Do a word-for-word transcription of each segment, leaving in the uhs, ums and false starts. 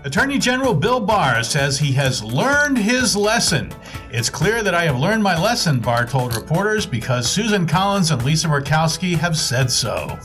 Attorney General Bill Barr says he has learned his lesson. It's clear that I have learned my lesson, Barr told reporters, because Susan Collins and Lisa Murkowski have said so.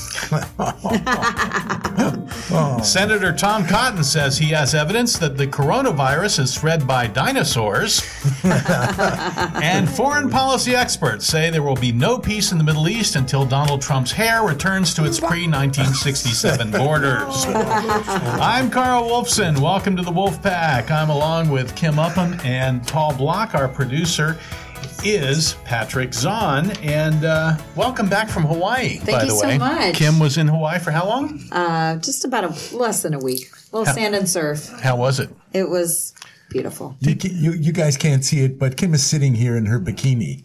oh. Senator Tom Cotton says he has evidence that the coronavirus is spread by dinosaurs. And foreign policy experts say there will be no peace in the Middle East until Donald Trump's hair returns to its pre nineteen sixty-seven borders. I'm Carl Wolfson. Welcome to the Wolf Pack. I'm along with Kim Upham and Paul Block. Our producer is Patrick Zahn, and uh, welcome back from Hawaii. Thank by you the so way. much. Kim was in Hawaii for how long? Uh, just about a less than a week. A little how, sand and surf. How was it? It was beautiful. You, you, you guys can't see it, but Kim is sitting here in her bikini.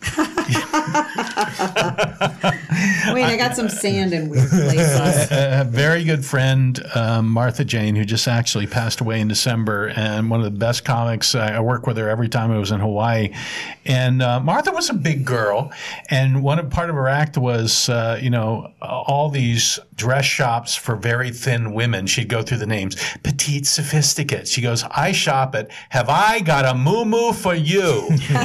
Wait, I got some sand in weird places. A, a very good friend, um, Martha Jane, who just actually passed away in December, and one of the best comics. I, I worked with her every time I was in Hawaii. And uh, Martha was a big girl, and one of, part of her act was, uh, you know, all these dress shops for very thin women. She'd go through the names. Petite Sophisticate. She goes, I shop at Have I Got a Moo-Moo for You?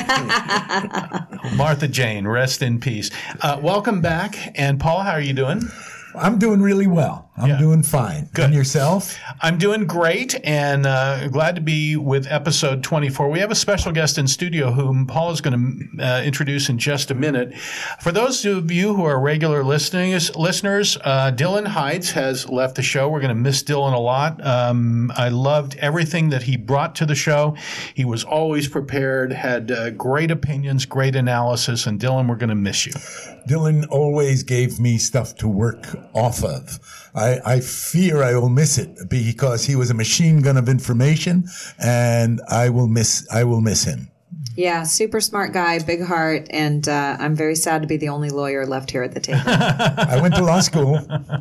Martha Jane, rest in peace. Uh, welcome back. And Paul, how are you doing? I'm doing really well. I'm yeah. doing fine. Good. And yourself? I'm doing great, and uh, glad to be with episode twenty-four. We have a special guest in studio whom Paul is going to uh, introduce in just a minute. For those of you who are regular listeners, listeners uh, Dylan Heights has left the show. We're going to miss Dylan a lot. Um, I loved everything that he brought to the show. He was always prepared, had uh, great opinions, great analysis, and Dylan, we're going to miss you. Dylan always gave me stuff to work off of. I, I fear I will miss it because he was a machine gun of information, and I will miss I will miss him. Yeah, super smart guy, big heart, and uh, I'm very sad to be the only lawyer left here at the table. I went to law school.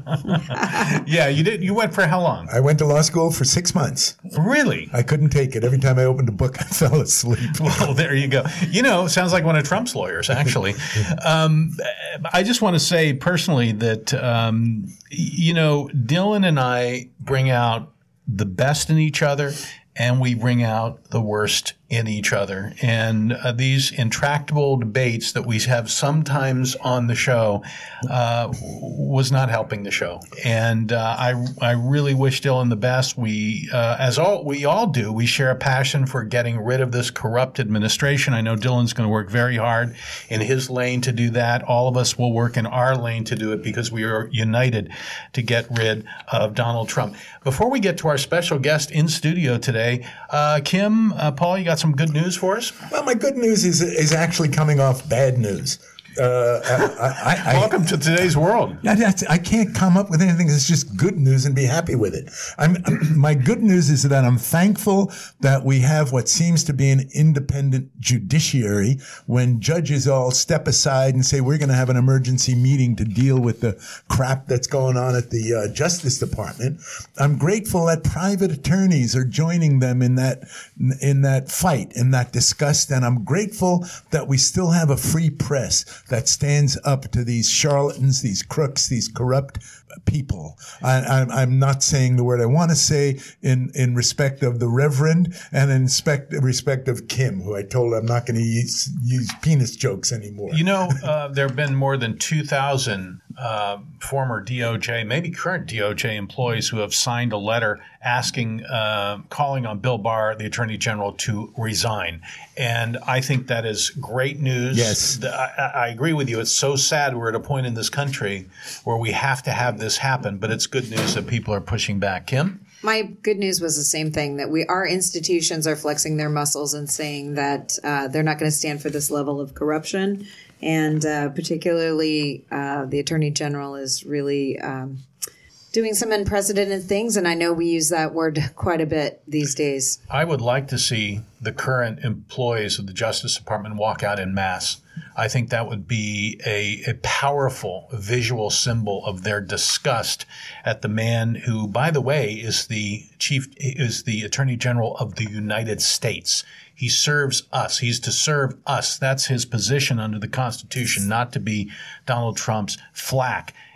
Yeah, you did. You went for how long? I went to law school for six months. Really? I couldn't take it. Every time I opened a book, I fell asleep. Well, there you go. You know, sounds like one of Trump's lawyers, actually. um, I just want to say personally that, um, you know, Dylan and I bring out the best in each other, and we bring out the worst in each other. And uh, these intractable debates that we have sometimes on the show uh, was not helping the show. And uh, I I really wish Dylan the best. We, uh, as all we all do, we share a passion for getting rid of this corrupt administration. I know Dylan's going to work very hard in his lane to do that. All of us will work in our lane to do it because we are united to get rid of Donald Trump. Before we get to our special guest in studio today, uh, Kim, uh, Paul, you got some good news for us? Well, my good news is is actually coming off bad news. Uh, I, I, Welcome to today's world. I, I can't come up with anything that's just good news and be happy with it. I'm, my good news is that I'm thankful that we have what seems to be an independent judiciary when judges all step aside and say, we're going to have an emergency meeting to deal with the crap that's going on at the uh, Justice Department. I'm grateful that private attorneys are joining them in that, in that fight, in that disgust. And I'm grateful that we still have a free press that stands up to these charlatans, these crooks, these corrupt people. I, I'm, I'm not saying the word I want to say in, in respect of the Reverend and in respect, respect of Kim, who I told I'm not going to use, use penis jokes anymore. You know, uh, there have been more than two thousand uh, former D O J, maybe current D O J employees who have signed a letter asking, uh, calling on Bill Barr, the Attorney General, to resign. And I think that is great news. Yes. I, I agree with you. It's so sad we're at a point in this country where we have to have this happen, but it's good news that people are pushing back. Kim? My good news was the same thing, that we our institutions are flexing their muscles and saying that uh, they're not going to stand for this level of corruption. And uh, particularly uh, the Attorney General is really um, doing some unprecedented things. And I know we use that word quite a bit these days. I would like to see the current employees of the Justice Department walk out en masse. I think that would be a, a powerful visual symbol of their disgust at the man who, by the way, is the chief, is the Attorney General of the United States. He serves us. He's to serve us. That's his position under the Constitution, not to be Donald Trump's flack.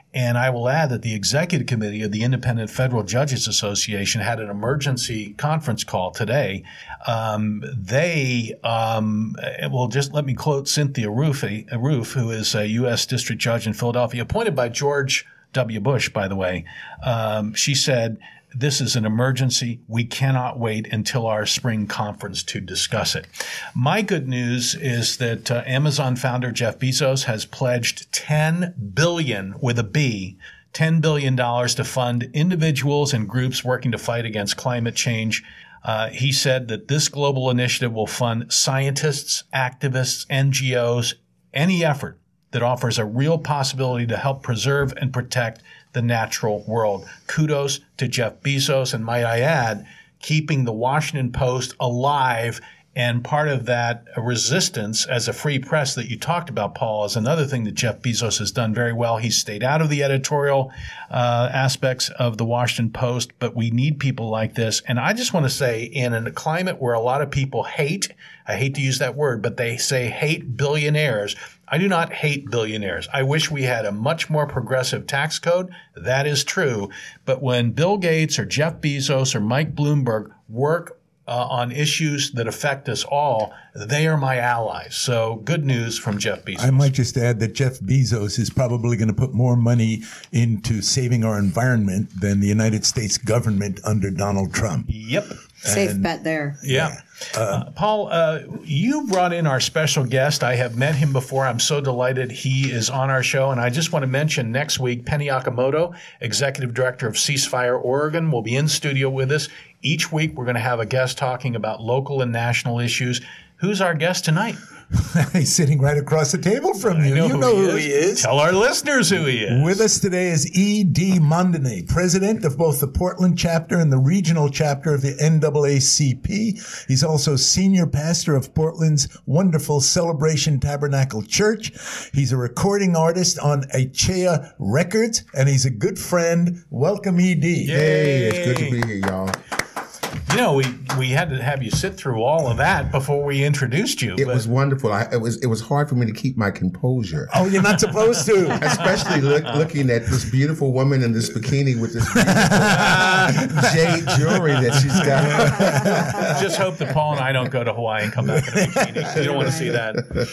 And I will add that the executive committee of the Independent Federal Judges Association had an emergency conference call today. Um, they, um, well, just let me quote Cynthia Roof, Roof, who is a U S district judge in Philadelphia, appointed by George W. Bush, by the way. Um, she said, "This is an emergency. We cannot wait until our spring conference to discuss it." My good news is that uh, Amazon founder Jeff Bezos has pledged ten billion dollars with a B, ten billion dollars to fund individuals and groups working to fight against climate change. Uh, he said that this global initiative will fund scientists, activists, N G Os, any effort that offers a real possibility to help preserve and protect the natural world. Kudos to Jeff Bezos, and might I add, keeping the Washington Post alive. And part of that resistance as a free press that you talked about, Paul, is another thing that Jeff Bezos has done very well. He's stayed out of the editorial uh, aspects of the Washington Post, but we need people like this. And I just want to say, in a climate where a lot of people hate, I hate to use that word, but they say hate billionaires. I do not hate billionaires. I wish we had a much more progressive tax code. That is true. But when Bill Gates or Jeff Bezos or Mike Bloomberg work Uh, on issues that affect us all, they are my allies. So good news from Jeff Bezos. I might just add that Jeff Bezos is probably going to put more money into saving our environment than the United States government under Donald Trump. Yep. Safe And- bet there. Yeah. Uh, Paul, uh, you brought in our special guest. I have met him before. I'm so delighted he is on our show. And I just want to mention next week, Penny Okamoto, Executive Director of Ceasefire Oregon, will be in studio with us. Each week, we're going to have a guest talking about local and national issues. Who's our guest tonight? He's sitting right across the table from you. You know who he is. Tell our listeners who he is. With us today is E D. Mondany, president of both the Portland chapter and the regional chapter of the N double A C P. He's also senior pastor of Portland's wonderful Celebration Tabernacle Church. He's a recording artist on Achea Records, and he's a good friend. Welcome, E D. Hey, it's good to be here, y'all. You know, we, we had to have you sit through all of that before we introduced you. It but- was wonderful. I, it was it was hard for me to keep my composure, Oh, you're not supposed to. especially look, looking at this beautiful woman in this bikini with this beautiful jade jewelry that she's got. Just hope that Paul and I don't go to Hawaii and come back in a bikini. You don't want to see that.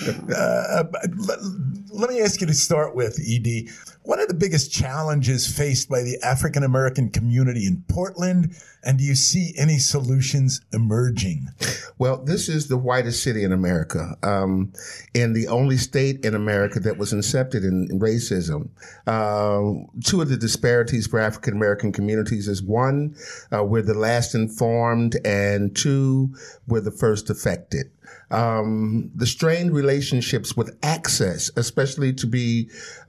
Uh, let, let me ask you to start with, E D. What are the biggest challenges faced by the African American community in Portland, and do you see any solutions emerging? Well, this is the whitest city in America, um, and the only state in America that was incepted in, in racism. Uh, two of the disparities for African American communities is one, uh, we're the last informed, and two, we're the first affected. Um, the strained relationships with access, especially to be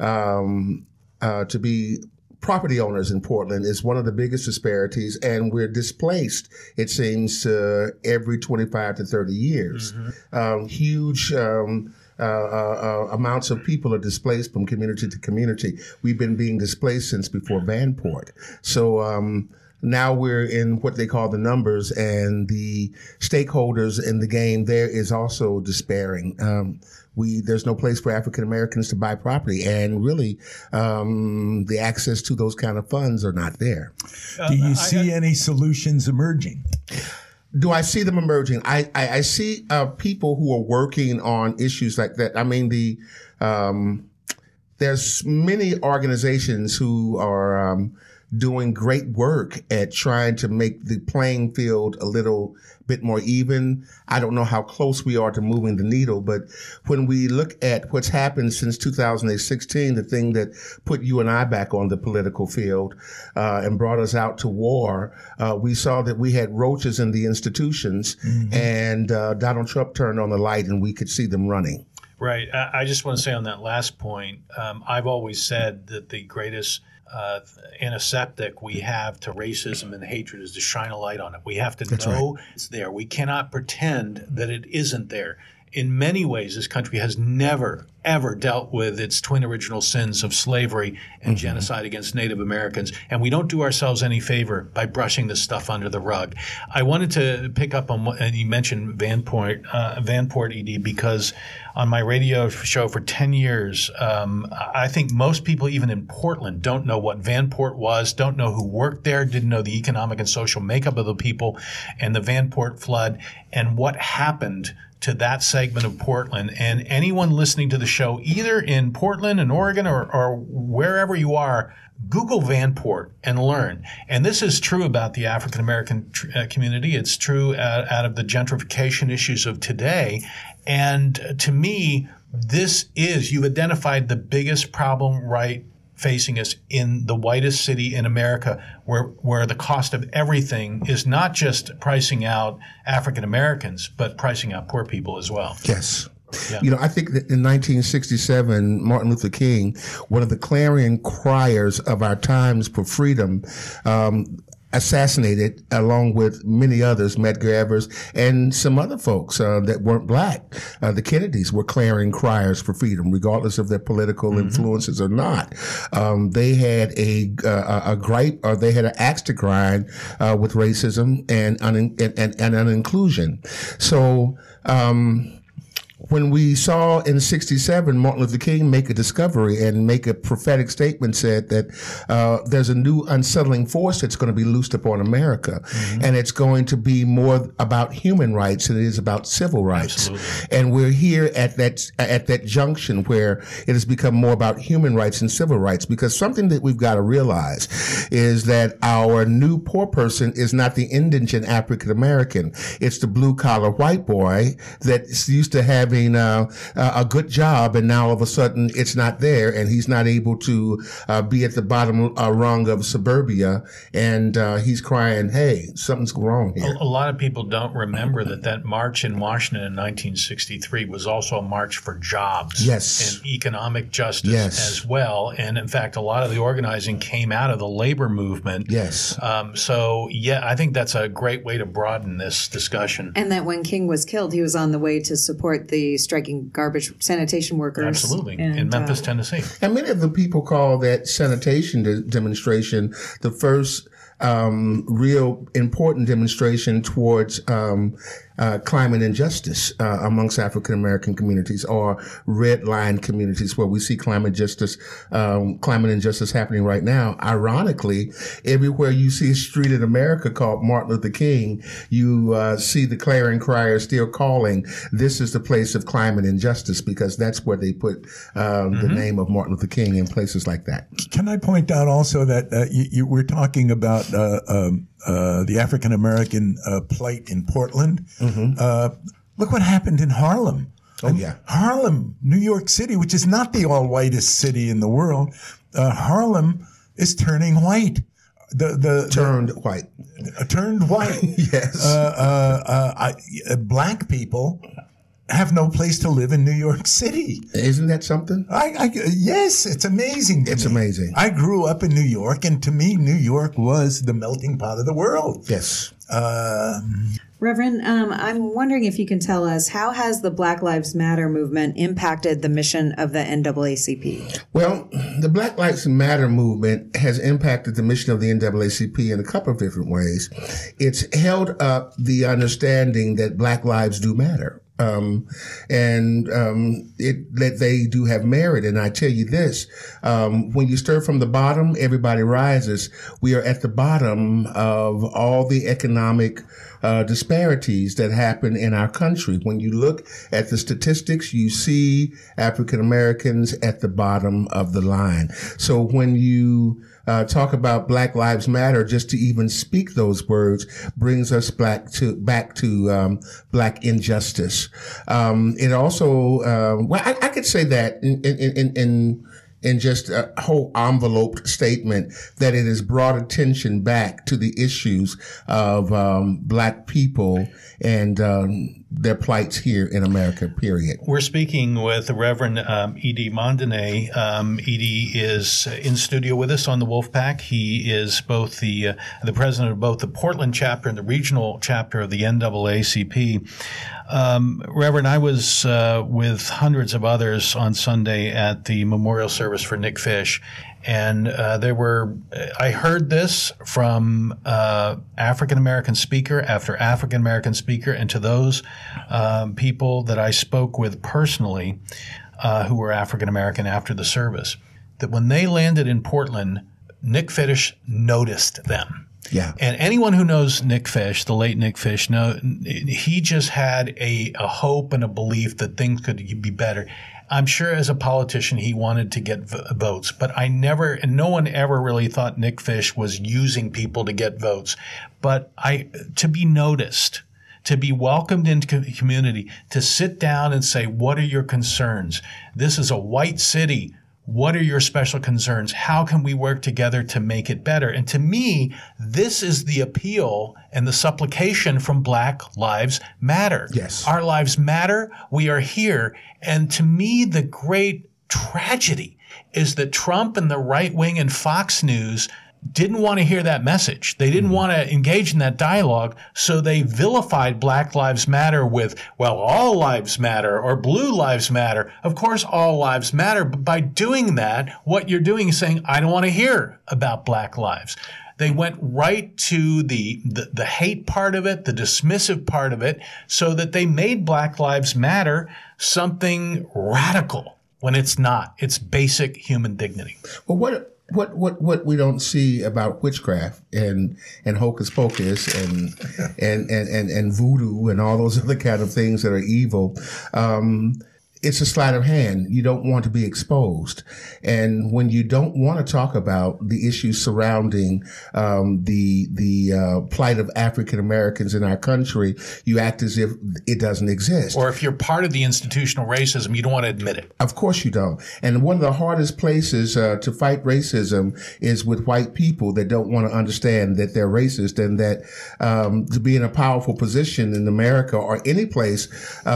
um, uh, to be property owners in Portland, is one of the biggest disparities, and we're displaced, it seems, uh, every twenty-five to thirty years. Mm-hmm. Um, huge um, uh, uh, amounts of people are displaced from community to community. We've been being displaced since before Vanport. So um, now we're in what they call the numbers, and the stakeholders in the game there is also despairing. Um, We, there's no place for African Americans to buy property, and really, um, the access to those kind of funds are not there. Do you see any solutions emerging? Do I see them emerging? I, I, I see uh, people who are working on issues like that. I mean, the um, there's many organizations who are um, doing great work at trying to make the playing field a little bit more even. I don't know how close we are to moving the needle, but when we look at what's happened since two thousand sixteen, the thing that put you and I back on the political field uh, and brought us out to war, uh, we saw that we had roaches in the institutions, mm-hmm. and uh, Donald Trump turned on the light and we could see them running. Right. I, I just want to say on that last point, um, I've always said that the greatest Uh, antiseptic we have to racism and hatred is to shine a light on it. We have to That's know right. it's there. We cannot pretend that it isn't there. In many ways, this country has never, ever dealt with its twin original sins of slavery and mm-hmm. genocide against Native Americans. And we don't do ourselves any favor by brushing this stuff under the rug. I wanted to pick up on what, and you mentioned Vanport, uh, Vanport, E D, because on my radio show for ten years, um, I think most people, even in Portland, don't know what Vanport was, don't know who worked there, didn't know the economic and social makeup of the people and the Vanport flood and what happened to that segment of Portland. And anyone listening to the show, either in Portland and Oregon or, or wherever you are, Google Vanport and learn. And this is true about the African American tr- uh, community. It's true out, out of the gentrification issues of today. And uh, to me, this is, you've identified the biggest problem right facing us in the whitest city in America, where where the cost of everything is not just pricing out African Americans, but pricing out poor people as well. Yes. Yeah. You know, I think that in nineteen sixty-seven, Martin Luther King, one of the clarion criers of our times for freedom, um, assassinated, along with many others, Medgar Evers and some other folks uh, that weren't black. Uh, the Kennedys were clarion criers for freedom, regardless of their political mm-hmm. influences or not. Um, they had a, uh, a gripe, or they had an axe to grind uh, with racism and, un- and, and, and uninclusion. So, um, when we saw in sixty-seven Martin Luther King make a discovery and make a prophetic statement, said that uh, there's a new unsettling force that's going to be loosed upon America, mm-hmm. and it's going to be more about human rights than it is about civil rights. Absolutely. And we're here at that at that junction where it has become more about human rights and civil rights, because something that we've got to realize is that our new poor person is not the indigent African American. It's the blue collar white boy that's used to having Uh, a good job, and now all of a sudden it's not there, and he's not able to uh, be at the bottom uh, rung of suburbia, and uh, he's crying, hey, something's wrong here. A, a lot of people don't remember that that march in Washington in nineteen sixty-three was also a march for jobs yes. and economic justice yes. as well. And in fact, a lot of the organizing came out of the labor movement. Yes. Um, so, yeah, I think that's a great way to broaden this discussion. And that when King was killed, he was on the way to support the striking garbage sanitation workers. Absolutely. And, in Memphis, uh, Tennessee. And many of the people call that sanitation de- demonstration the first um, real important demonstration towards um, uh, climate injustice uh, amongst African American communities, or red line communities, where we see climate justice, um, climate injustice happening right now. Ironically, everywhere you see a street in America called Martin Luther King, you uh, see the clarion criers still calling, this is the place of climate injustice, because that's where they put um, mm-hmm. the name of Martin Luther King in places like that. Can I point out also that uh, you, you were talking about uh, um, uh, the African American uh, plight in Portland. Mm-hmm. Uh, look what happened in Harlem. Oh, and yeah. Harlem, New York City, which is not the all-whitest city in the world. Uh, Harlem is turning white. The, the, turned the, white. Uh, turned white. Yes. Uh, uh, uh, I, uh, black people have no place to live in New York City. Isn't that something? I, I, yes, it's amazing. to It's me. amazing. I grew up in New York, and to me, New York was the melting pot of the world. Yes. Uh, Reverend, um, I'm wondering if you can tell us, how has the Black Lives Matter movement impacted the mission of the N double A C P? Well, the Black Lives Matter movement has impacted the mission of the N double A C P in a couple of different ways. It's held up the understanding that Black lives do matter. Um, and, um, it, that they do have merit. And I tell you this, um, when you stir from the bottom, everybody rises. We are at the bottom of all the economic, uh, disparities that happen in our country. When you look at the statistics, you see African Americans at the bottom of the line. So when you, Uh, talk about Black Lives Matter, just to even speak those words brings us back to back to um, Black injustice. Um, it also, uh, well, I, I could say that in in in. in in just a whole enveloped statement, that it has brought attention back to the issues of um, Black people and um, their plights here in America, period. We're speaking with the Reverend um, Edie Mondonnet. Um, Edie is in studio with us on the Wolfpack. He is both the uh, the president of both the Portland chapter and the regional chapter of the N double A C P. Um, Reverend, I was uh, with hundreds of others on Sunday at the memorial service for Nick Fish. And uh, there were, I heard this from uh, African-American speaker after African-American speaker, and to those um, people that I spoke with personally uh, who were African-American after the service, that when they landed in Portland, Nick Fish noticed them. Yeah. And anyone who knows Nick Fish, the late Nick Fish, know he just had a, a hope and a belief that things could be better. I'm sure as a politician he wanted to get v- votes, but I never, and no one ever really thought Nick Fish was using people to get votes. But I, to be noticed, to be welcomed into the community, to sit down and say, what are your concerns? This is a white city. What are your special concerns? How can we work together to make it better? And to me, this is the appeal and the supplication from Black Lives Matter. Yes. Our lives matter. We are here. And to me, the great tragedy is that Trump and the right wing and Fox News didn't want to hear that message. They didn't want to engage in that dialogue, so they vilified Black Lives Matter with, well, all lives matter or blue lives matter. Of course, all lives matter, but by doing that, what you're doing is saying, I don't want to hear about Black lives. They went right to the, the, the hate part of it, the dismissive part of it, so that they made Black Lives Matter something radical when it's not. It's basic human dignity. Well, what what what what we don't see about witchcraft and and hocus pocus and and and and, and voodoo and all those other kind of things that are evil. Um, It's a sleight of hand. You don't want to be exposed. And when you don't want to talk about the issues surrounding um, the the uh, plight of African Americans in our country, you act as if it doesn't exist. Or if you're part of the institutional racism, you don't want to admit it. Of course you don't. And one of the hardest places uh, to fight racism is with white people that don't want to understand that they're racist, and that um, to be in a powerful position in America or any place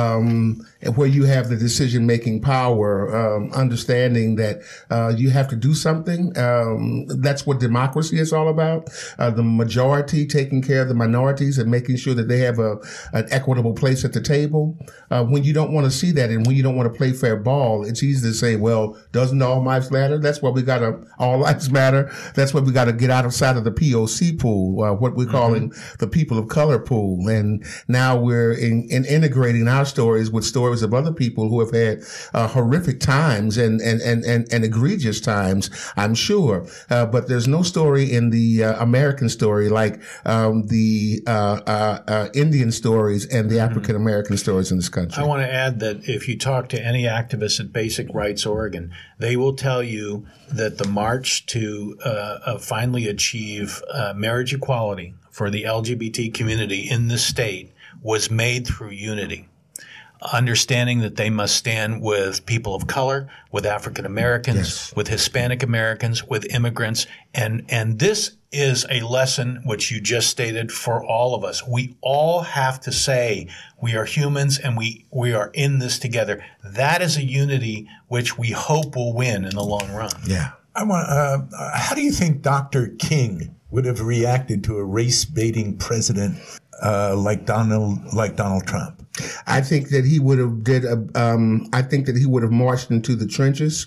um, where you have the decision-making power, um, understanding that uh, you have to do something. Um, that's what democracy is all about. Uh, the majority taking care of the minorities and making sure that they have a an equitable place at the table. Uh, when you don't want to see that and when you don't want to play fair ball, it's easy to say, well, doesn't all lives matter? That's why we got to, all lives matter. That's why we got to get outside of the P O C pool, uh, what we're mm-hmm. calling the people of color pool. And now we're in, in integrating our stories with stories of other people who have had uh, horrific times and, and, and, and, and egregious times, I'm sure. Uh, but there's no story in the uh, American story like um, the uh, uh, uh, Indian stories and the African American stories in this country. I want to add that if you talk to any activists at Basic Rights Oregon, they will tell you that the march to uh, uh, finally achieve uh, marriage equality for the L G B T community in this state was made through unity. Understanding that they must stand with people of color, with African Americans, yes. with Hispanic Americans, with immigrants. And, and this is a lesson which you just stated for all of us. We all have to say we are humans and we, we are in this together. That is a unity which we hope will win in the long run. Yeah. I want, uh, how do you think Doctor King would have reacted to a race-baiting president uh, like Donald, like Donald Trump? I think that he would have did. A, um, I think that he would have marched into the trenches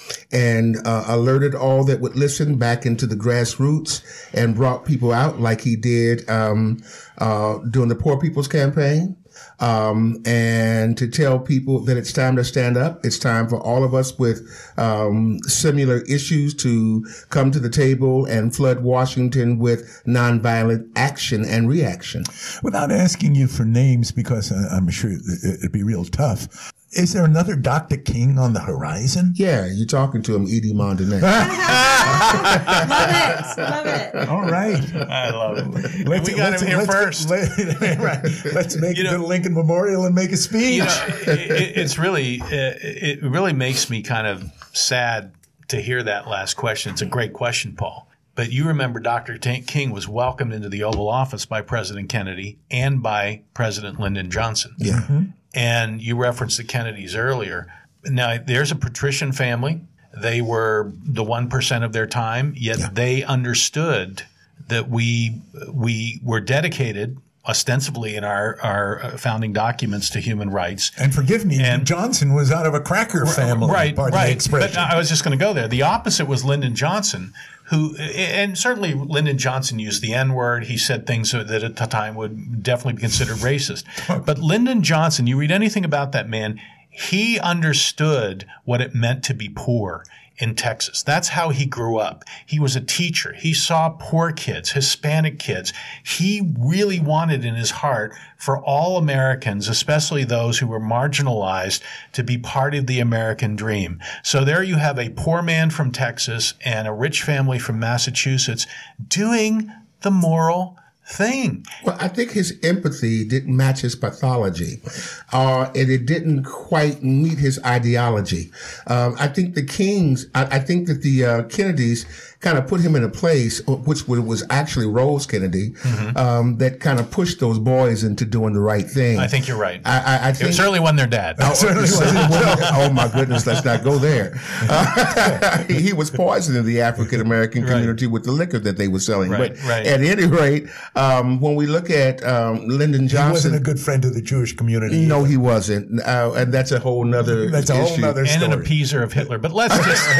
and uh, alerted all that would listen back into the grassroots and brought people out like he did um, uh, during the Poor People's Campaign. Um, and to tell people that it's time to stand up. It's time for all of us with um, similar issues to come to the table and flood Washington with nonviolent action and reaction. Without asking you for names, because I'm sure it'd be real tough, is there another Doctor King on the horizon? Yeah, you're talking to him, Edie Mondonnet. Love it. Love it. All right. I love it. Let's, we got let's, him here let's, first. Let, right. Let's make you it know, to the Lincoln Memorial and make a speech. You know, it, it's really, it really makes me kind of sad to hear that last question. It's a great question, Paul. But you remember Doctor King was welcomed into the Oval Office by President Kennedy and by President Lyndon Johnson. Yeah. Mm-hmm. And you referenced the Kennedys earlier. Now, there's a patrician family. They were the one percent of their time, yet yeah. they understood that we we were dedicated ostensibly in our, our founding documents to human rights. And forgive me, and Johnson was out of a cracker family. Right, right. But I was just going to go there. The opposite was Lyndon Johnson, who, and certainly Lyndon Johnson used the N-word. He said things that at the time would definitely be considered racist. But Lyndon Johnson, you read anything about that man, he understood what it meant to be poor in Texas. That's how he grew up. He was a teacher. He saw poor kids, Hispanic kids. He really wanted in his heart for all Americans, especially those who were marginalized, to be part of the American dream. So there you have a poor man from Texas and a rich family from Massachusetts doing the moral thing. Well, I think his empathy didn't match his pathology, uh, and it didn't quite meet his ideology. Um, I think the Kings, I, I think that the uh, Kennedys kind of put him in a place, which was actually Rose Kennedy, mm-hmm. um, that kind of pushed those boys into doing the right thing. I think you're right. I, I, I think, it certainly wasn't their dad. Oh, oh my goodness, let's not go there. Uh, he was poisoning the African American community right. with the liquor that they were selling. Right, but right. at any rate, um, when we look at um, Lyndon Johnson, he wasn't a good friend of the Jewish community. No, either. he wasn't, uh, and that's a whole nother. That's a whole nother story. And an appeaser of Hitler. But let's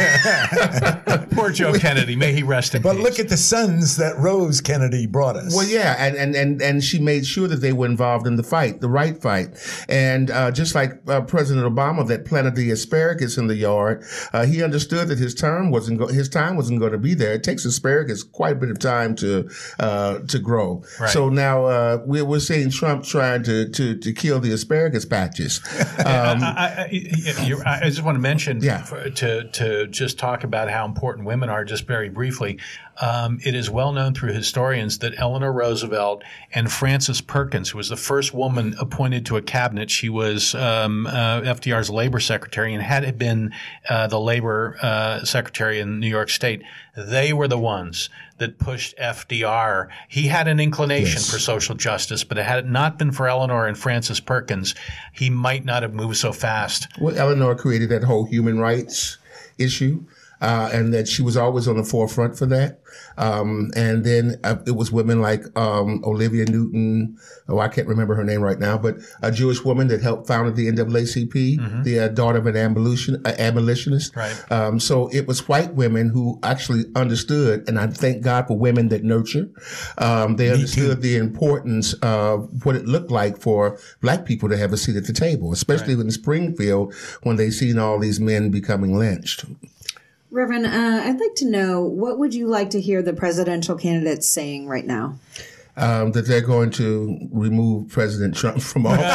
just poor Joe Kennedy. May he rest in But peace. look at the sons that Rose Kennedy brought us. Well, yeah, and, and, and, and she made sure that they were involved in the fight, the right fight. And uh, just like uh, President Obama that planted the asparagus in the yard, uh, he understood that his term wasn't go- his time wasn't going to be there. It takes asparagus quite a bit of time to uh, to grow. Right. So now uh, we're we're seeing Trump trying to to, to kill the asparagus patches. Um, I, I, I, I just want to mention yeah. for, to to just talk about how important women are, just very briefly. Um, it is well known through historians that Eleanor Roosevelt and Frances Perkins, who was the first woman appointed to a cabinet, she was um, uh, F D R's labor secretary and had been uh, the labor uh, secretary in New York State. They were the ones that pushed F D R. He had an inclination yes. for social justice, but had it not been for Eleanor and Frances Perkins, he might not have moved so fast. Well, Eleanor created that whole human rights issue. Uh, and that she was always on the forefront for that. Um, and then uh, it was women like um, Olivia Newton. Oh, I can't remember her name right now, but a Jewish woman that helped founded the N double A C P, mm-hmm. the uh, daughter of an abolition, uh, abolitionist. Right. Um, so it was white women who actually understood, and I thank God for women that nurture. Um, they Me understood too. the importance of what it looked like for black people to have a seat at the table, especially right. in Springfield when they seen all these men becoming lynched. Reverend, uh, I'd like to know, what would you like to hear the presidential candidates saying right now? Um, that they're going to remove President Trump from office.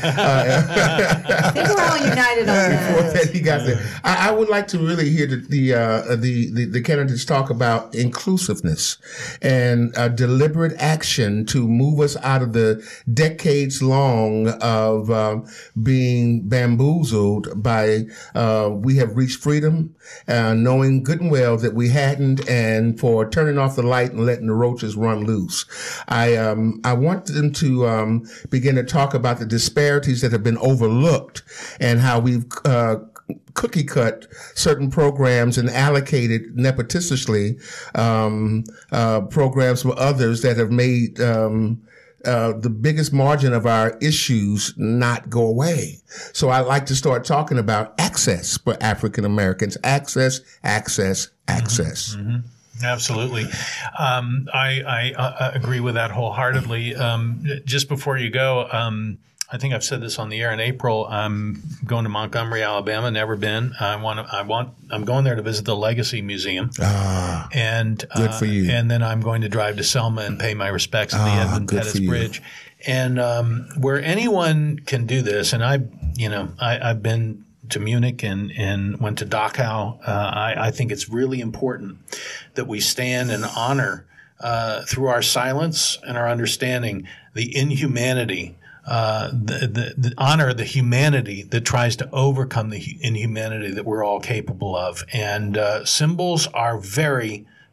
uh, I think we're all united on that. Before that he got there. I, I would like to really hear the the, uh, the the the candidates talk about inclusiveness and uh, deliberate action to move us out of the decades long of um, being bamboozled by uh, we have reached freedom, uh, knowing good and well that we hadn't, and for turning off the light and letting the roaches run loose. I um I want them to um begin to talk about the disparities that have been overlooked and how we've uh cookie cut certain programs and allocated nepotistically um uh programs for others that have made um Uh, the biggest margin of our issues not go away. So I like to start talking about access for African Americans. Access, access, access. Mm-hmm. Mm-hmm. Absolutely. Um, I, I uh, agree with that wholeheartedly. Um, just before you go, um, I think I've said this on the air in April. I'm going to Montgomery, Alabama. Never been. I want. To, I want. I'm going there to visit the Legacy Museum. Ah, and good uh, for you. And then I'm going to drive to Selma and pay my respects at ah, the Edmund Pettus Bridge. And um, where anyone can do this, and I, you know, I, I've been to Munich and, and went to Dachau. Uh, I, I think it's really important that we stand and honor uh, through our silence and our understanding the inhumanity, uh, the, the, the honor the humanity that tries to overcome the inhumanity that we're all capable of. And uh, symbols are very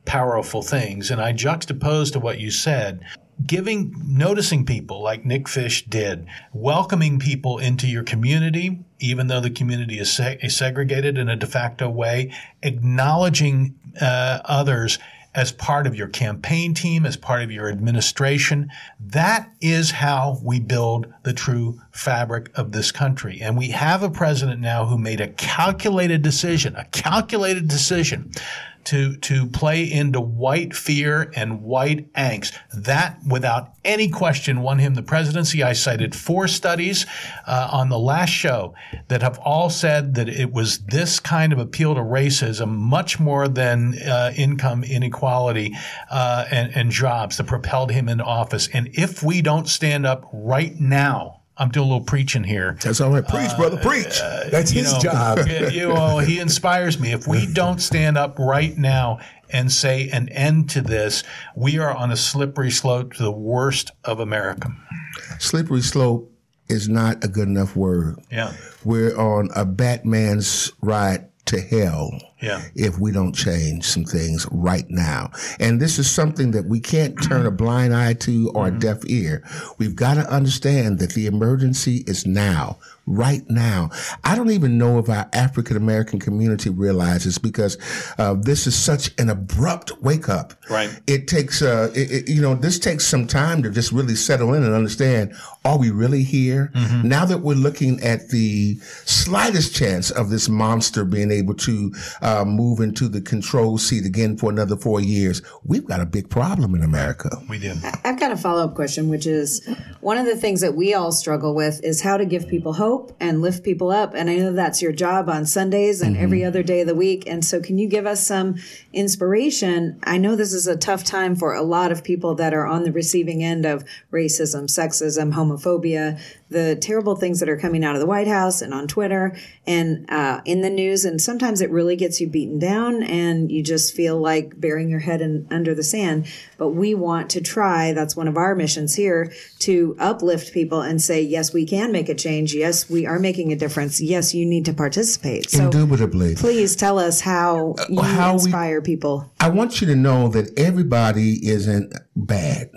powerful things. And I juxtapose to what you said, giving, noticing people like Nick Fish did, welcoming people into your community, even though the community is, seg- is segregated in a de facto way, acknowledging uh, others as part of your campaign team, as part of your administration. That is how we build the true fabric of this country. And we have a president now who made a calculated decision, a calculated decision to to play into white fear and white angst. That, without any question, won him the presidency. I cited four studies uh, on the last show that have all said that it was this kind of appeal to racism, much more than uh, income inequality uh, and, and jobs, that propelled him into office. And if we don't stand up right now, I'm doing a little preaching here. That's all right. Preach, uh, brother, preach. Uh, That's his know, job. you know, he inspires me. If we don't stand up right now and say an end to this, we are on a slippery slope to the worst of America. Slippery slope is not a good enough word. Yeah. We're on a Batman's ride to hell. Yeah. If we don't change some things right now. And this is something that we can't turn a blind eye to or mm-hmm. a deaf ear. We've got to understand that the emergency is now, right now. I don't even know if our African American community realizes, because uh, this is such an abrupt wake up. Right. It takes, uh, it, it, you know, this takes some time to just really settle in and understand, are we really here? Mm-hmm. Now that we're looking at the slightest chance of this monster being able to uh, move into the control seat again for another four years, we've got a big problem in America. We do. I've got a follow-up question, which is one of the things that we all struggle with is how to give people hope and lift people up. And I know that's your job on Sundays and mm-hmm. every other day of the week. And so can you give us some inspiration? I know this is a tough time for a lot of people that are on the receiving end of racism, sexism, homophobia, the terrible things that are coming out of the White House and on Twitter and uh, in the news. And sometimes it really gets you beaten down and you just feel like burying your head in, under the sand. But we want to try, that's one of our missions here, to uplift people and say, yes, we can make a change. Yes, we are making a difference. Yes, you need to participate. So Indubitably. Please tell us how you uh, how inspire we, people. I want you to know that everybody isn't bad.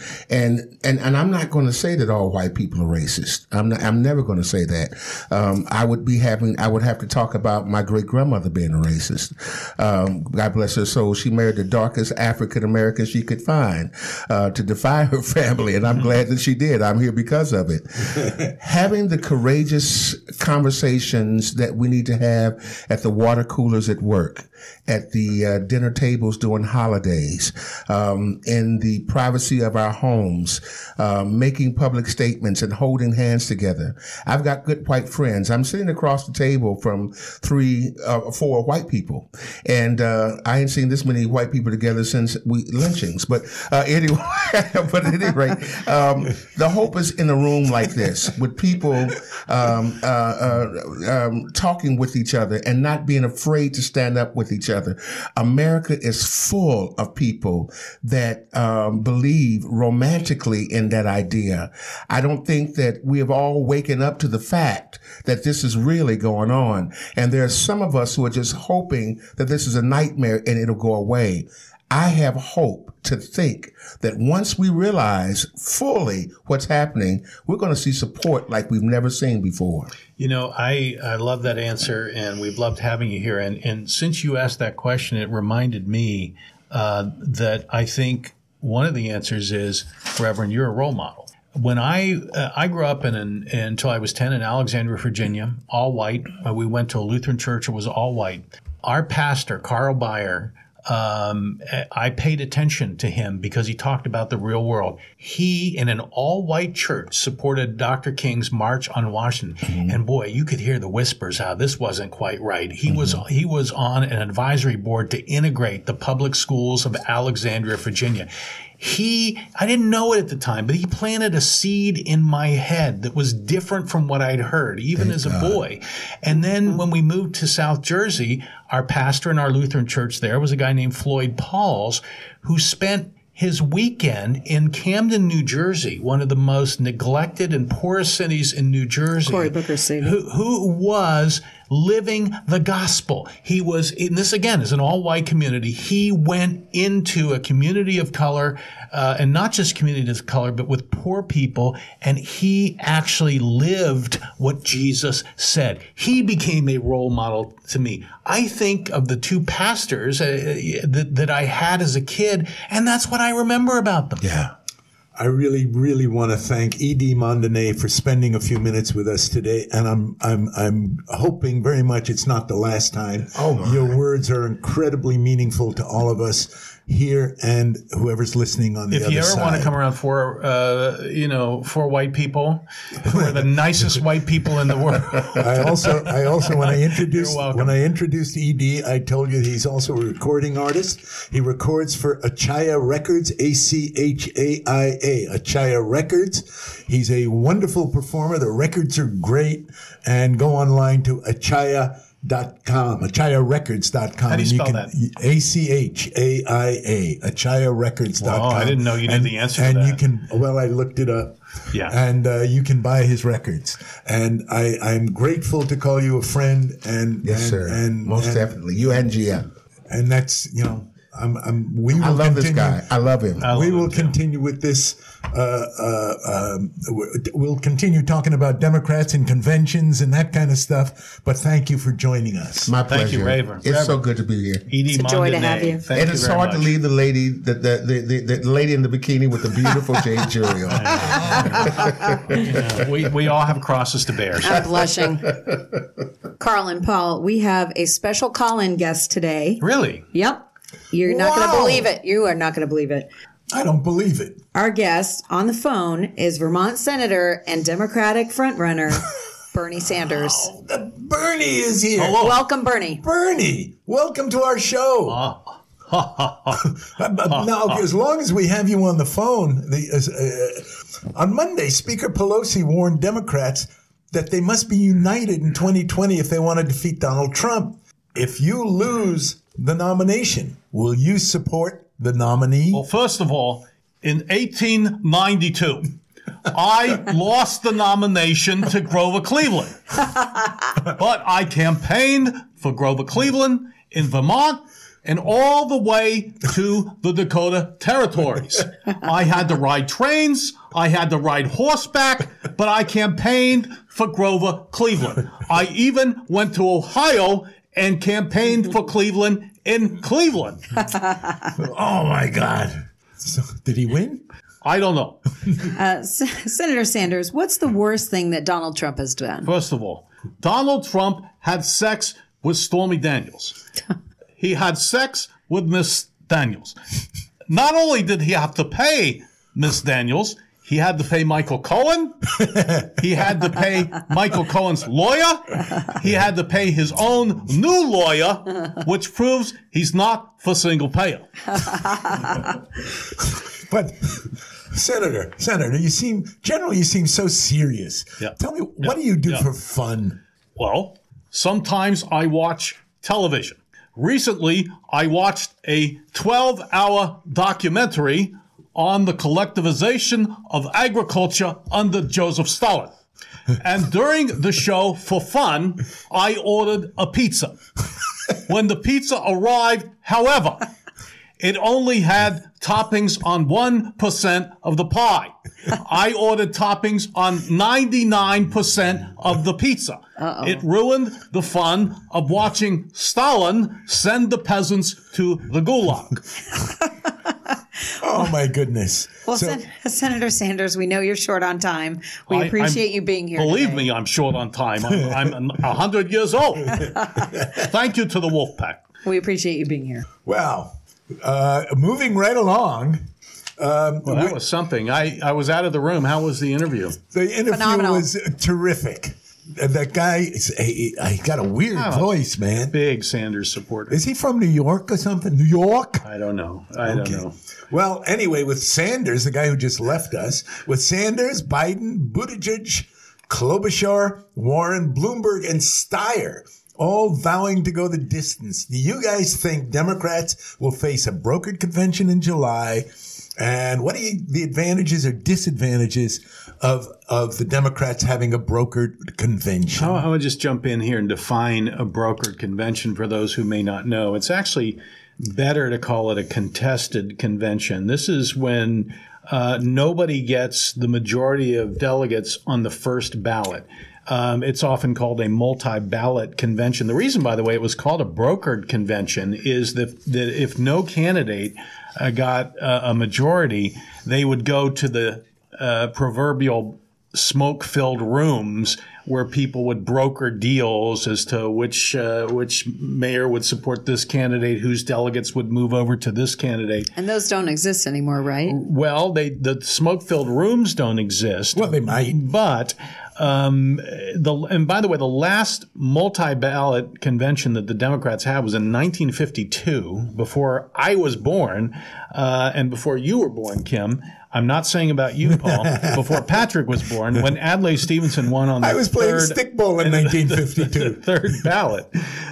And, and, and I'm not going to say that all white people are racist. I'm not, I'm never going to say that. Um, I would be having, I would have to talk about my great grandmother being a racist. Um, God bless her soul. She married the darkest African American she could find, uh, to defy her family. And I'm glad that she did. I'm here because of it. Having the courageous conversations that we need to have at the water coolers at work, at the uh, dinner tables during holidays, um, in the privacy of our homes, uh, making public statements and holding hands together. I've got good white friends. I'm sitting across the table from three, uh, four white people, and uh, I ain't seen this many white people together since we lynchings. But uh, anyway, but at any rate, um, the hope is in a room like this with people um, uh, uh, um, talking with each other and not being afraid to stand up with each other. America is full of people that um, believe romantically in that idea. I don't think that we have all waken up to the fact that this is really going on. And there are some of us who are just hoping that this is a nightmare and it'll go away. I have hope to think that once we realize fully what's happening, we're going to see support like we've never seen before. You know, I, I love that answer, and we've loved having you here. And, and since you asked that question, it reminded me uh, that I think one of the answers is, Reverend, you're a role model. When I uh, I grew up in an, until I was ten in Alexandria, Virginia, all white. Uh, we went to a Lutheran church. It was all white. Our pastor, Carl Beyer, Um, I paid attention to him because he talked about the real world. He, in an all-white church, supported Doctor King's March on Washington. Mm-hmm. And boy, you could hear the whispers how this wasn't quite right. He mm-hmm. was he was on an advisory board to integrate the public schools of Alexandria, Virginia. He, I didn't know it at the time, but he planted a seed in my head that was different from what I'd heard, even Thank as a God. boy. And then when we moved to South Jersey, our pastor in our Lutheran church there was a guy named Floyd Pauls, who spent his weekend in Camden, New Jersey, one of the most neglected and poorest cities in New Jersey. Cory Booker City. Who, who was living the gospel. He was, and this again is an all-white community. He went into a community of color, uh, and not just community of color, but with poor people, and he actually lived what Jesus said. He became a role model to me. I think of the two pastors uh, that, that I had as a kid, and that's what I remember about them. Yeah. I really, really want to thank E D Mondonay for spending a few minutes with us today, and I'm, I'm, I'm hoping very much it's not the last time. Oh, my. Your words are incredibly meaningful to all of us here and whoever's listening on the If other you ever side. want to come around for, uh, you know, for white people, who are the nicest white people in the world. I also, I also, when I introduced, You're welcome. when I introduced E D, I told you he's also a recording artist. He records for Achaya Records, A C H A I A, Achaya Records. He's a wonderful performer. The records are great, and go online to achaya dot com, achaya records dot com. How do you spell can, that? A C H A I A, achaya records dot com. Wow, I didn't know you knew and, the answer to and that. you can, well, I looked it up. Yeah. And uh, you can buy his records. And I, I'm grateful to call you a friend. And Yes, and, sir. And, Most and, definitely. You and G M. And that's, you know, I'm, I'm, we will I love continue. this guy. I love him. I We love will him, too. continue with this. Uh, uh, um, we'll continue talking about Democrats and conventions and that kind of stuff. But thank you for joining us. My pleasure. Thank you, Raver. It's Raver. so good to be here. E D It's a joy to Mondonay, have you. Thank and you it's very hard much. to leave the lady, the the, the, the, the lady in the bikini with the beautiful Jade Jury on. Yeah, we, we all have crosses to bear. I'm blushing. Carl and Paul, we have a special call-in guest today. Really? Yep. You're not going to Wow. believe it. You are not going to believe it. I don't believe it. Our guest on the phone is Vermont Senator and Democratic frontrunner Bernie Sanders. The Bernie is here. Hello. Welcome, Bernie. Bernie, welcome to our show. Now, as long as we have you on the phone, the, uh, on Monday, Speaker Pelosi warned Democrats that they must be united in twenty twenty if they want to defeat Donald Trump. If you lose the nomination, will you support the nominee? Well, first of all, in eighteen ninety-two, I lost the nomination to Grover Cleveland. But I campaigned for Grover Cleveland in Vermont and all the way to the Dakota Territories. I had to ride trains. I had to ride horseback, but I campaigned for Grover Cleveland. I even went to Ohio and campaigned for Cleveland in Cleveland. Oh, my God. So, did he win? I don't know. Uh, S- Senator Sanders, what's the worst thing that Donald Trump has done? First of all, Donald Trump had sex with Stormy Daniels. He had sex with Miss Daniels. Not only did he have to pay Miss Daniels, he had to pay Michael Cohen. He had to pay Michael Cohen's lawyer. He had to pay his own new lawyer, which proves he's not for single payer. But, Senator, Senator, you seem, generally, you seem so serious. Yeah. Tell me, what Yeah. do you do Yeah. for fun? Well, sometimes I watch television. Recently, I watched a twelve-hour documentary on the collectivization of agriculture under Joseph Stalin. And during the show, for fun, I ordered a pizza. When the pizza arrived, however, it only had toppings on one percent of the pie. I ordered toppings on ninety-nine percent of the pizza. Uh-oh. It ruined the fun of watching Stalin send the peasants to the gulag. Oh, my goodness. Well, So- Sen- Senator Sanders, we know you're short on time. We I- appreciate I'm- you being here. Believe today. me, I'm short on time. I'm, I'm one hundred years old. Thank you to the Wolfpack. We appreciate you being here. Wow. Uh, moving right along, um, Well, that was something. I, I was out of the room. How was the interview? the interview Phenomenal. was terrific. Uh, That guy, is, he, he got a weird Oh. voice, man. Big Sanders supporter. Is he from New York or something? New York? I don't know. I don't know. Well, anyway, with Sanders, the guy who just left us, with Sanders, Biden, Buttigieg, Klobuchar, Warren, Bloomberg, and Steyer all vowing to go the distance. Do you guys think Democrats will face a brokered convention in July And what are you, the advantages or disadvantages of of the Democrats having a brokered convention? I would just jump in here and define a brokered convention for those who may not know. It's actually better to call it a contested convention. This is when uh, nobody gets the majority of delegates on the first ballot. Um, it's often called a multi-ballot convention. The reason, by the way, it was called a brokered convention is that, that if no candidate uh, got uh, a majority, they would go to the uh, proverbial smoke-filled rooms where people would broker deals as to which uh, which mayor would support this candidate, whose delegates would move over to this candidate. And those don't exist anymore, right? Well, they the smoke-filled rooms don't exist. Well, they might. But um, the and by the way, the last multi-ballot convention that the Democrats had was in nineteen fifty-two, before I was born uh, and before you were born, Kim. I'm not saying about you, Paul. Before Patrick was born, when Adlai Stevenson won on the I was playing third, stickball in nineteen fifty-two. third ballot.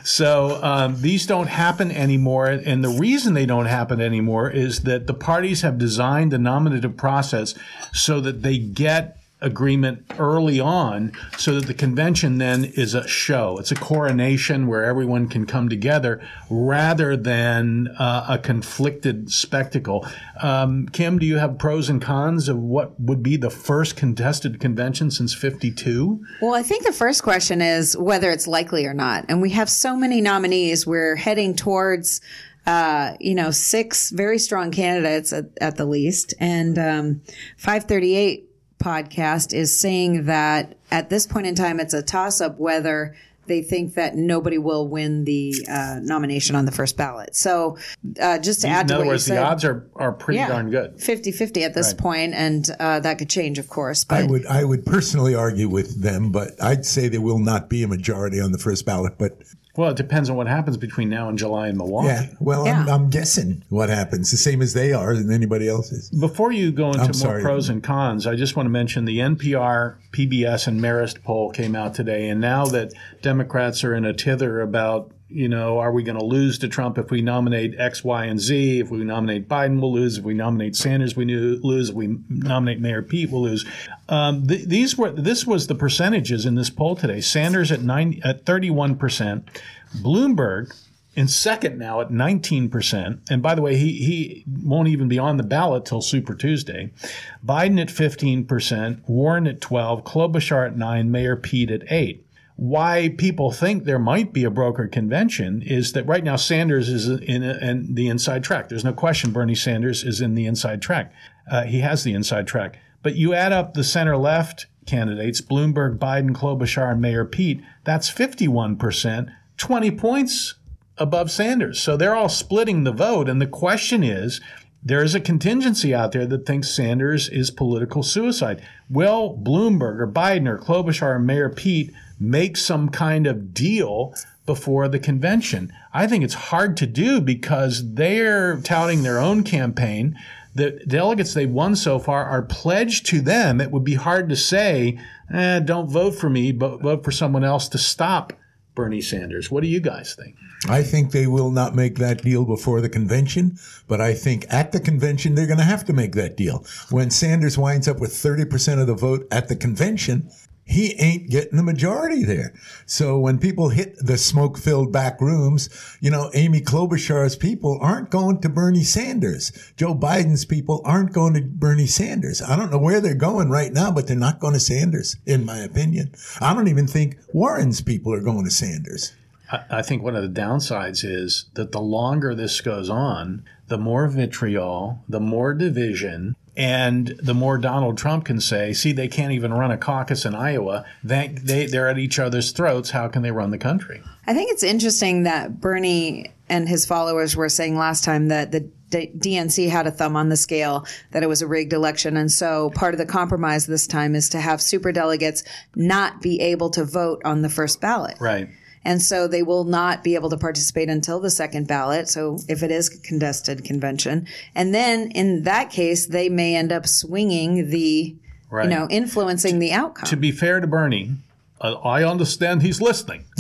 So um, these don't happen anymore. And the reason they don't happen anymore is that the parties have designed the nominative process so that they get agreement early on so that the convention then is a show. It's a coronation where everyone can come together rather than uh, a conflicted spectacle. Um, Kim, do you have pros and cons of what would be the first contested convention since fifty-two? Well, I think the first question is whether it's likely or not. And we have so many nominees. We're heading towards Uh, you know, six very strong candidates at, at the least. And um, five thirty-eight podcast is saying that at this point in time, it's a toss-up whether they think that nobody will win the uh, nomination on the first ballot. So uh, just to add to In what other words, you said, the odds are, are pretty yeah, darn good. fifty-fifty at this Right. point, and uh, that could change, of course. But I would I would personally argue with them, but I'd say there will not be a majority on the first ballot. But Well, it depends on what happens between now and July in Milwaukee. yeah, well, I'm, Yeah. I'm guessing what happens, the same as they are and anybody else is. Before you go into I'm more sorry. pros and cons, I just want to mention the N P R, P B S, and Marist poll came out today. And now that Democrats are in a tither about, you know, are we going to lose to Trump if we nominate X, Y, and Z? If we nominate Biden, we'll lose. If we nominate Sanders, we lose. If we nominate Mayor Pete, we'll lose. Um, th- these were this was the percentages in this poll today. Sanders at nine at thirty-one percent. Bloomberg in second now at nineteen percent. And by the way, he, he won't even be on the ballot till Super Tuesday. Biden at fifteen percent, Warren at twelve, Klobuchar at nine, Mayor Pete at eight. Why people think there might be a brokered convention is that right now Sanders is in, a, in the inside track. There's no question Bernie Sanders is in the inside track. Uh, he has the inside track. But you add up the center-left candidates, Bloomberg, Biden, Klobuchar, and Mayor Pete, that's fifty-one percent. twenty points above Sanders. So they're all splitting the vote. And the question is, there is a contingency out there that thinks Sanders is political suicide. Will Bloomberg or Biden or Klobuchar or Mayor Pete make some kind of deal before the convention? I think it's hard to do because they're touting their own campaign. The delegates they've won so far are pledged to them. It would be hard to say, eh, don't vote for me, but vote for someone else to stop Bernie Sanders. What do you guys think? I think they will not make that deal before the convention, but I think at the convention they're going to have to make that deal. When Sanders winds up with thirty percent of the vote at the convention, he ain't getting the majority there. So when people hit the smoke-filled back rooms, you know, Amy Klobuchar's people aren't going to Bernie Sanders. Joe Biden's people aren't going to Bernie Sanders. I don't know where they're going right now, but they're not going to Sanders, in my opinion. I don't even think Warren's people are going to Sanders. I think one of the downsides is that the longer this goes on, the more vitriol, the more division, and the more Donald Trump can say, see, they can't even run a caucus in Iowa. They, they, they're at each other's throats. How can they run the country? I think it's interesting that Bernie and his followers were saying last time that the D N C had a thumb on the scale, that it was a rigged election. And so part of the compromise this time is to have superdelegates not be able to vote on the first ballot. Right. And so they will not be able to participate until the second ballot. So if it is a contested convention, and then in that case, they may end up swinging the, Right. you know, influencing the outcome. To be fair to Bernie, uh, I understand he's listening.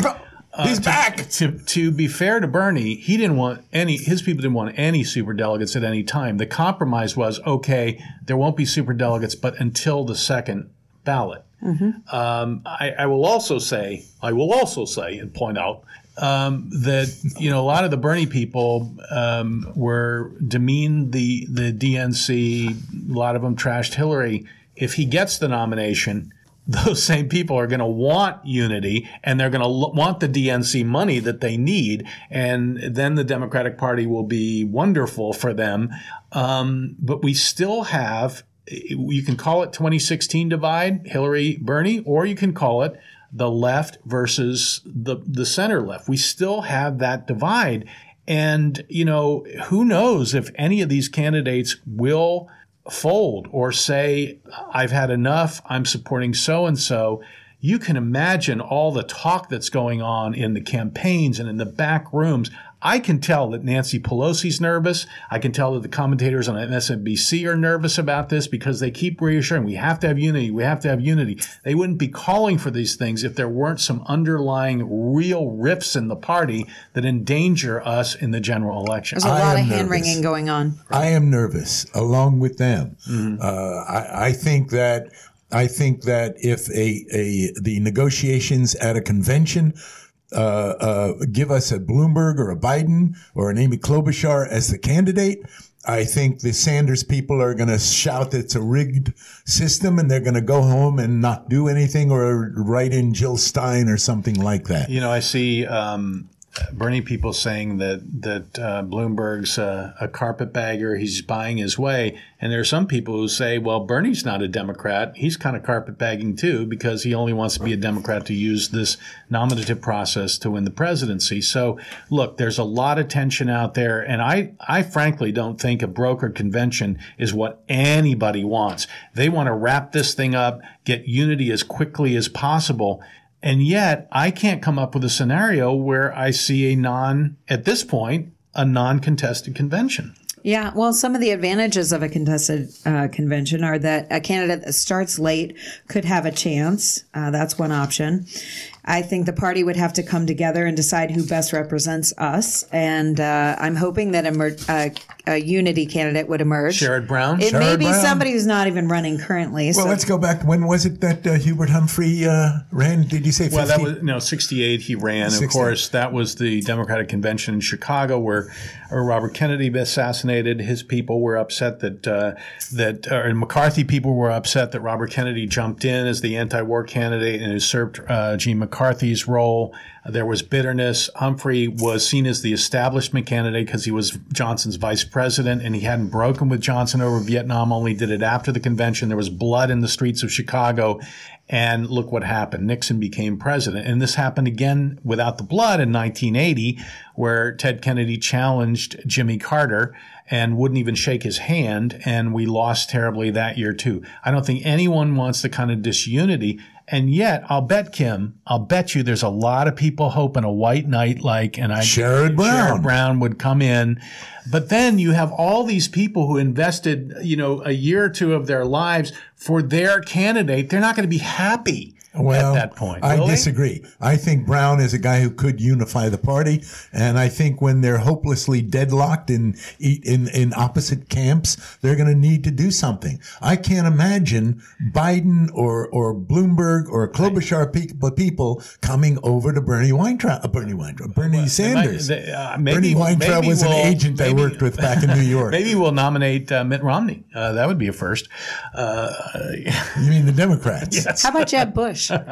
He's to, back. To to be fair to Bernie, he didn't want any. His people didn't want any superdelegates at any time. The compromise was, okay, there won't be superdelegates, but until the second ballot. Mm-hmm. Um, I, I will also say, I will also say, and point out um, that you know a lot of the Bernie people um, were demeaned the the D N C. A lot of them trashed Hillary. If he gets the nomination, those same people are going to want unity, and they're going to l- want the D N C money that they need, and then the Democratic Party will be wonderful for them. Um, but we still have, you can call it twenty sixteen divide, Hillary, Bernie, or you can call it the left versus the, the center left. We still have that divide. And, you know, who knows if any of these candidates will fold or say, I've had enough, I'm supporting so-and-so. You can imagine all the talk that's going on in the campaigns and in the back rooms. I can tell that Nancy Pelosi's nervous. I can tell that the commentators on M S N B C are nervous about this because they keep reassuring, we have to have unity, we have to have unity. They wouldn't be calling for these things if there weren't some underlying real rifts in the party that endanger us in the general election. There's a I lot am of hand nervous. wringing going on. I am nervous along with them. Mm-hmm. Uh, I, I think that I think that if a, a the negotiations at a convention uh, uh, give us a Bloomberg or a Biden or an Amy Klobuchar as the candidate, I think the Sanders people are going to shout that it's a rigged system, and they're going to go home and not do anything or write in Jill Stein or something like that. You know, I see um, Bernie people saying that that uh, Bloomberg's uh, a carpetbagger, he's buying his way. And there are some people who say, well, Bernie's not a Democrat. He's kind of carpetbagging too because he only wants to be a Democrat to use this nominative process to win the presidency. So, look, there's a lot of tension out there. And I, I frankly don't think a brokered convention is what anybody wants. They want to wrap this thing up, get unity as quickly as possible. And yet I can't come up with a scenario where I see a non, at this point, a non-contested convention. Yeah, well, some of the advantages of a contested uh, convention are that a candidate that starts late could have a chance. Uh, that's one option. I think the party would have to come together and decide who best represents us. And uh, I'm hoping that a, mer- uh, a unity candidate would emerge. Sherrod Brown? It Sherrod may be Brown. somebody who's not even running currently. Well, so. let's go back. When was it that uh, Hubert Humphrey uh, ran? Did you say fifty? Well, that was no sixty-eight. He ran. sixty. Of course, that was the Democratic Convention in Chicago, where uh, Robert Kennedy assassinated. His people were upset that uh, that uh, McCarthy people were upset that Robert Kennedy jumped in as the anti-war candidate and usurped uh, Gene McCarthy's role. There was bitterness. Humphrey was seen as the establishment candidate because he was Johnson's vice president, and he hadn't broken with Johnson over Vietnam, only did it after the convention. There was blood in the streets of Chicago, and look what happened. Nixon became president. And this happened again without the blood in nineteen eighty, where Ted Kennedy challenged Jimmy Carter and wouldn't even shake his hand, and we lost terribly that year too. I don't think anyone wants the kind of disunity. And yet, I'll bet, Kim, I'll bet you there's a lot of people hoping a white knight like, and I, Sherrod Brown. Sherrod Brown would come in. But then you have all these people who invested, you know, a year or two of their lives for their candidate. They're not going to be happy Well, at that point. I will they? disagree. I think Brown is a guy who could unify the party, and I think when they're hopelessly deadlocked in in in opposite camps, they're going to need to do something. I can't imagine Biden or or Bloomberg or Klobuchar people, people coming over to Bernie Weintraub, uh, Bernie Weintraub, Bernie They might- Sanders. they- uh, maybe, Bernie Weintraub maybe was we'll- an agent I maybe- worked with back in New York. Maybe we'll nominate uh, Mitt Romney. Uh, that would be a first. Uh, You mean the Democrats? How about Jeb Bush? Well,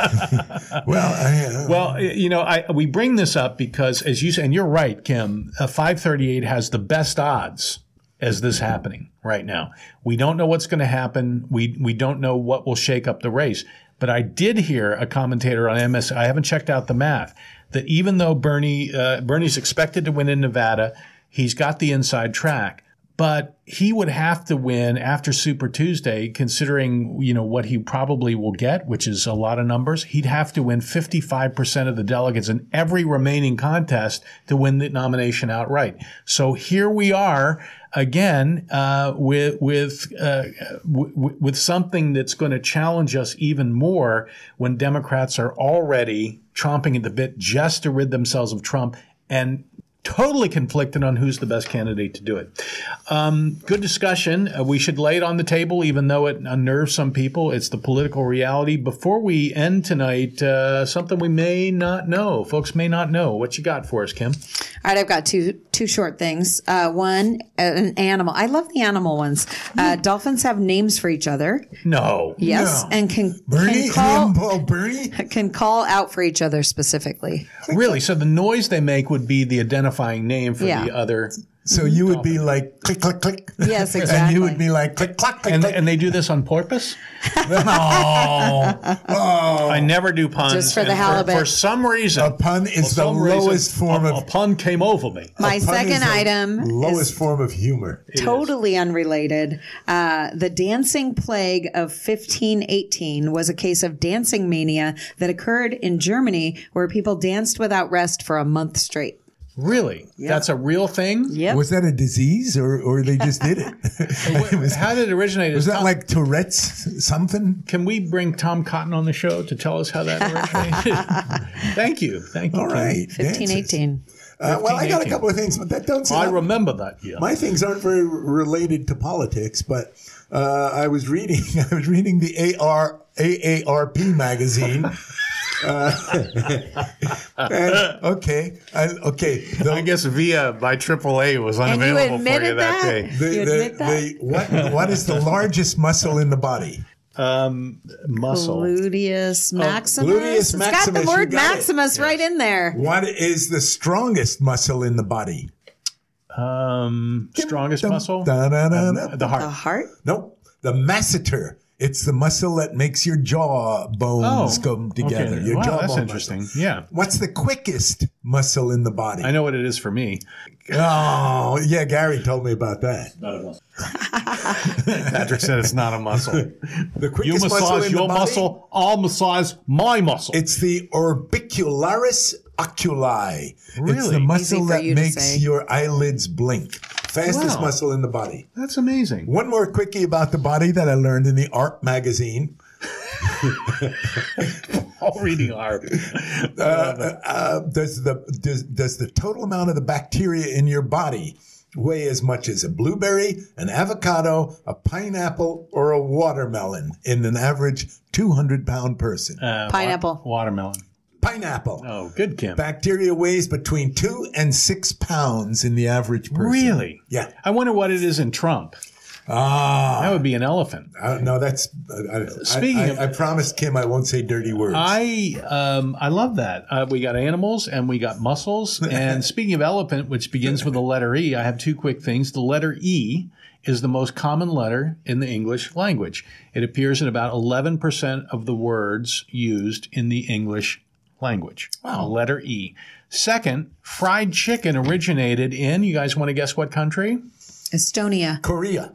I, uh, Well, you know, I, we bring this up because, as you say, and you're right, Kim, uh, five thirty-eight has the best odds as this happening right now. We don't know what's going to happen. We we don't know what will shake up the race. But I did hear a commentator on M S N, I haven't checked out the math, that even though Bernie uh, Bernie's expected to win in Nevada, he's got the inside track. But he would have to win after Super Tuesday, considering, you know, what he probably will get, which is a lot of numbers. He'd have to win fifty-five percent of the delegates in every remaining contest to win the nomination outright. So here we are again uh, with with uh, w- with something that's going to challenge us even more when Democrats are already chomping at the bit just to rid themselves of Trump, and totally conflicted on who's the best candidate to do it. Um, good discussion. Uh, we should lay it on the table, even though it unnerves some people. It's the political reality. Before we end tonight, uh, something we may not know. Folks may not know. What you got for us, Kim? All right, I've got two two short things. Uh, one, an animal. I love the animal ones. Uh, dolphins have names for each other. No. Yes, No. and can Bernie, can call oh, Bernie. can call out for each other specifically. Really? So the noise they make would be the identifying name for Yeah. the other. So you would be like click, click, click. Yes, And exactly. you would be like click, clack, click, And, click. and they do this on purpose? oh, oh. I never do puns. Just for the and halibut. For some reason. A pun is for the some reason, lowest form a, of a pun came over me. My a pun second is the item lowest is form of humor. totally unrelated. Uh, the dancing plague of fifteen eighteen was a case of dancing mania that occurred in Germany, where people danced without rest for a month straight. Really? That's a real thing? Yep. Was that a disease, or or they just did it? It was, How did it originate? was Is that Tom- like Tourette's something? Can we bring Tom Cotton on the show to tell us how that originated? Thank you. Thank you. All Kim. right, fifteen dancers. eighteen. Uh, well, I got a eighteen. couple of things, but that don't. I sound- remember that year. My things aren't very related to politics, but uh, I was reading. I was reading the A R A A R P magazine. Uh, and, okay, I, okay. The, I guess Via by triple A was And you unavailable for you admitted that, that? day. the, You the, admit that? the, what, what is the largest muscle in the body? Um, muscle. Gluteus maximus. Gluteus It's got maximus, the you word got it. maximus right in there. What is the strongest muscle in the body? Um, strongest Dum, muscle? da, da, da, Um, da. the The heart. heart. Nope, the masseter. It's the muscle that makes your jaw bones come together. Oh, Okay. Your Wow, jawbone that's muscle. interesting. Yeah. What's the quickest muscle in the body? I know what it is for me. Oh, yeah, Gary told me about that. Patrick said it's not a muscle. The You quickest muscle massage in your the body, muscle, I'll massage my muscle. it's the orbicularis oculi. It's Really? the muscle Easy for that you to makes say. your eyelids blink. Fastest Wow. muscle in the body. That's amazing. One more quickie about the body that I learned in the Art magazine. All reading art. Uh, uh, does the does, does the total amount of the bacteria in your body weigh as much as a blueberry, an avocado, a pineapple, or a watermelon in an average two hundred pound person? Uh, Pineapple. wa- watermelon. Pineapple. Oh, good, Kim. Bacteria weighs between two and six pounds in the average person. Really? Yeah. I wonder what it is in Trump. Ah, That would be an elephant. uh, no, that's. I, I, Speaking I, of- I promised Kim I won't say dirty words. I um, I love that. Uh, we got animals and we got muscles. And speaking of elephant, which begins with the letter E, I have two quick things. The letter E is the most common letter in the English language. It appears in about eleven percent of the words used in the English language. Wow. Letter E. Second, fried chicken originated in, you guys want to guess what country? Estonia. Korea.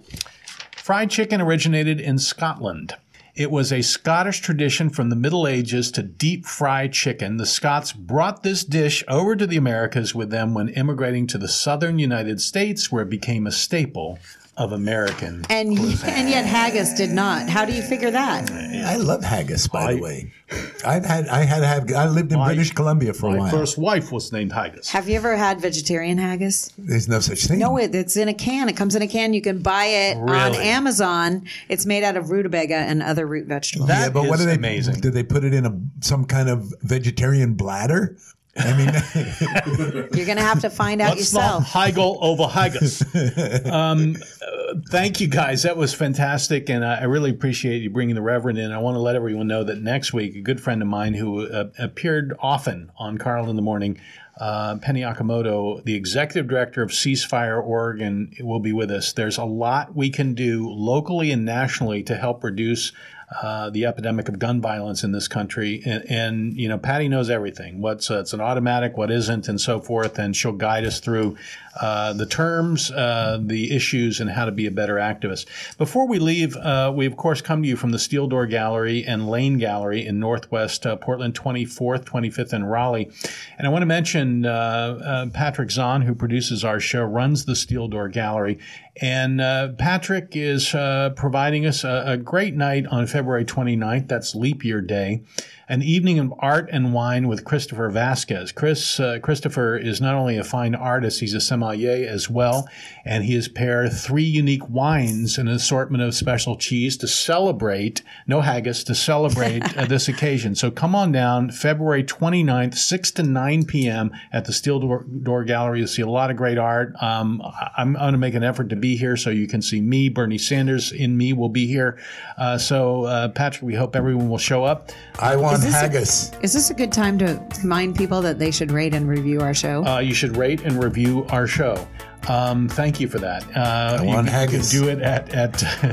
Fried chicken originated in Scotland. It was a Scottish tradition from the Middle Ages to deep fry chicken. The Scots brought this dish over to the Americas with them when immigrating to the southern United States, where it became a staple of American. And and yet haggis did not. How do you figure that? I love haggis, by I- the way. I've had I had have I lived in My- British Columbia for a My while. first wife was named Haggis. Have you ever had vegetarian haggis? There's no such thing. No, it, it's in a can. It comes in a can. You can buy it on Really? Amazon. It's made out of rutabaga and other root vegetables. That yeah, but what is do they amazing. Do they put it in a some kind of vegetarian bladder? I mean, You're going to have to find out Let's not yourself. haggle over haggis. um, uh, thank you, guys. That was fantastic, and I, I really appreciate you bringing the Reverend in. I want to let everyone know that next week, a good friend of mine who uh, appeared often on Carl in the Morning, uh, Penny Akamoto, the executive director of Ceasefire Oregon, will be with us. There's a lot we can do locally and nationally to help reduce Uh, the epidemic of gun violence in this country. And, and you know, Patty knows everything. What's uh, it's an automatic, what isn't, and so forth. And she'll guide us through uh, the terms, uh, the issues, and how to be a better activist. Before we leave, uh, we, of course, come to you from the Steel Door Gallery and Lane Gallery in Northwest uh, Portland, twenty-fourth, twenty-fifth, and Raleigh. And I want to mention uh, uh, Patrick Zahn, who produces our show, runs the Steel Door Gallery. And uh, Patrick is uh, providing us a, a great night on February twenty-ninth. That's Leap Year Day. an evening of art and wine with Christopher Vasquez. Chris uh, Christopher is not only a fine artist, he's a sommelier as well, and he has paired three unique wines and an assortment of special cheese to celebrate, no haggis, to celebrate uh, this occasion. So come on down February twenty-ninth, six to nine p.m. at the Steel Door, Door Gallery. You'll see a lot of great art. Um, I'm going to make an effort to be here so you can see me. Bernie Sanders in me will be here. Uh, so, uh, Patrick, we hope everyone will show up. I want Is this a- haggis. Is this a good time to remind people that they should rate and review our show? Uh, you should rate and review our show. Um, thank you for that. Uh, I you want can haggis. do it at, at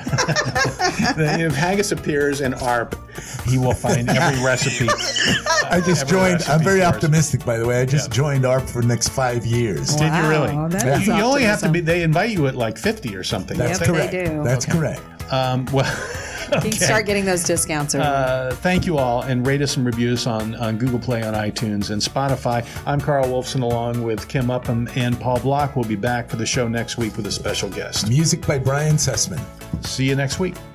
if haggis appears in A R P, he will find every recipe. I just every joined. recipe I'm very for us. optimistic, by the way. I just Yeah. joined A R P for the next five years. Did you Wow, really? that Yeah. is You only have to optimism. be. They invite you at like fifty or something. That's Yep, they correct. do. That's Okay. correct. Um, well, You can okay. start getting those discounts. Early. Uh, thank you all, and rate us and review us on, on Google Play, on iTunes, and Spotify. I'm Carl Wolfson, along with Kim Upham and Paul Block. We'll be back for the show next week with a special guest. Music by Brian Sussman. See you next week.